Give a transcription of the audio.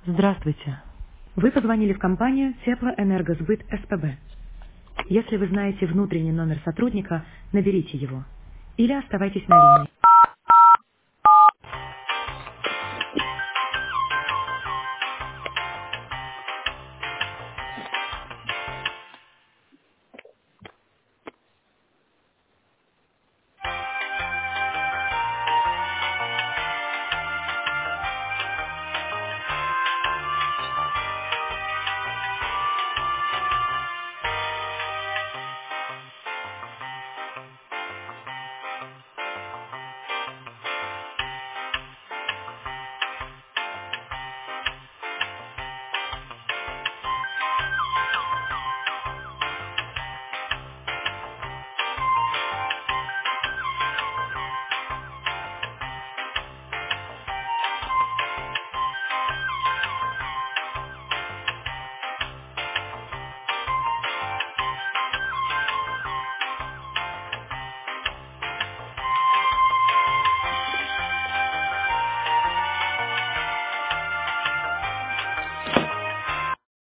Здравствуйте. Вы позвонили в компанию Теплоэнергосбыт СПБ. Если вы знаете внутренний номер сотрудника, наберите его. Или оставайтесь на линии.